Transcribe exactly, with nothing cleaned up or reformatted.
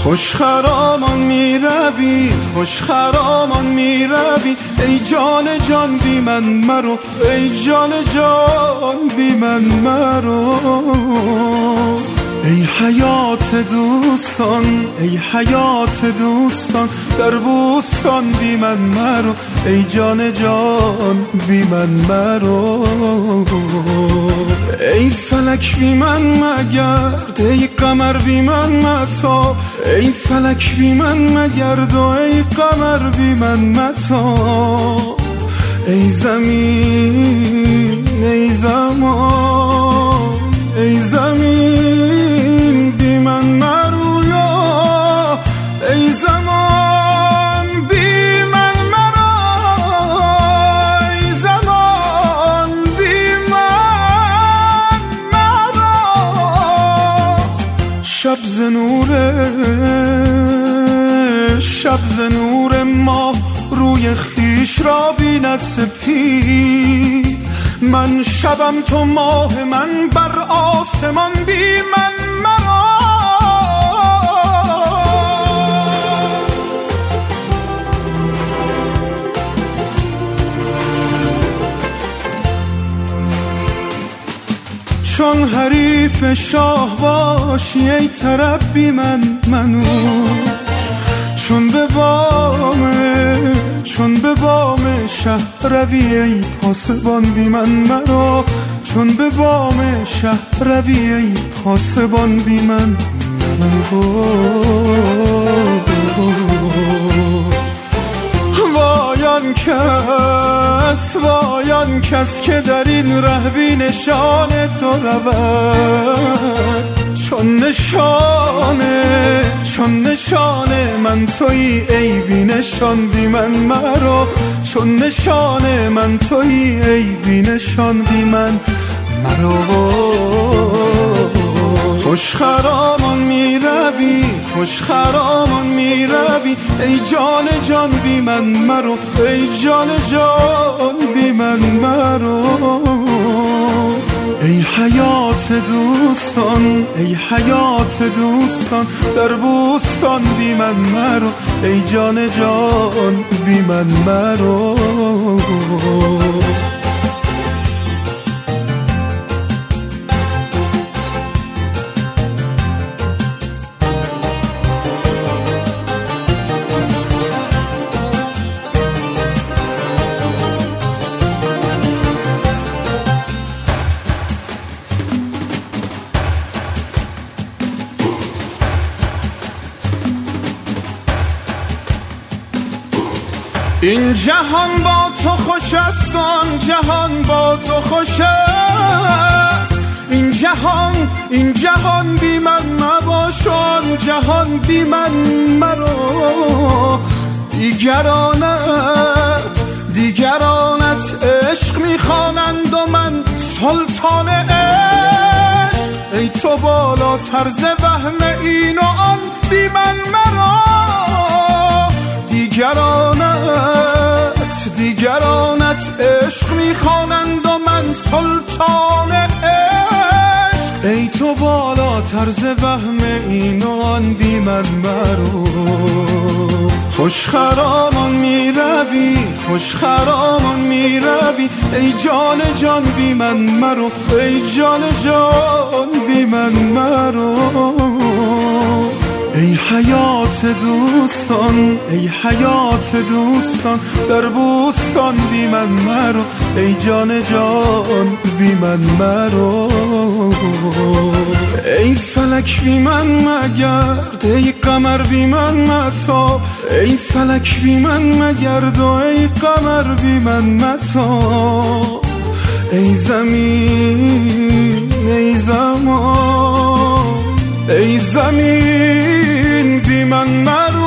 خوش خرامان می روی خوش خرامان می روی ای جان جان بی من مرو ای جان جان بی من مرو ای حیات دوستان ای حیات دوستان در بوستان بی من مرو ای جان جان بی من مرو ای فلک بی من مگرد ای قمر بی من متاب ای فلک بی من مگرد و ای قمر بی من متاب ای زمین ای زمان ای زمین بی من مرویا ای زمان بی من مرا ای زمان بی من مرا شب ز نور شب ز نور ماه روی خیش را بیند سپید من شبم تو ماه من بر آسمان بی من مرا چون حریف شاه باشی ای طرب بی من منوش چون به بام چون به بام شهر روی ای پاسبان بی من مرا چون به بام شهر روی ای پاسبان بی من وایان کس وایان کس که در این ره بی نشان تو رود چون نشانه چون نشانه من تویی ای بی نشان بی من مرا چون نشانه من تویی ای بی نشان بی من مرا خوش خرامان می روی خوش خرامان می روی ای جان جان بی من مرو ای جان جان بی من مرو ای حیات دوستان ای حیات دوستان در بوستان بی من مرو ای جان جان بی من مرو این جهان با تو خوش است آن جهان با تو خوش است این جهان این جهان بی من مباش آن جهان بی من مرو دیگرانت دیگرانت عشق میخوانند و من سلطان عشق ای تو بالاتر ز وهم این و آن بی من مرا دیگرانت دیگرانت عشق میخوانند و من سلطان عشق ای تو بالاتر ز وهم این و آن بی من مرو خوش خرامان می روی خوش خرامان می روی ای جان جان بی من مرو ای جان جان بی من مرو ای حیات دوستان ای حیات دوستان در بوستان بی من مرو ای جان جان بی من مرو ای فلک بی من مگرد ای قمر بی من متاب ای فلک بی من مگرد و ای قمر بی من متاب ای زمین ای زمان ای زمین بی من مرو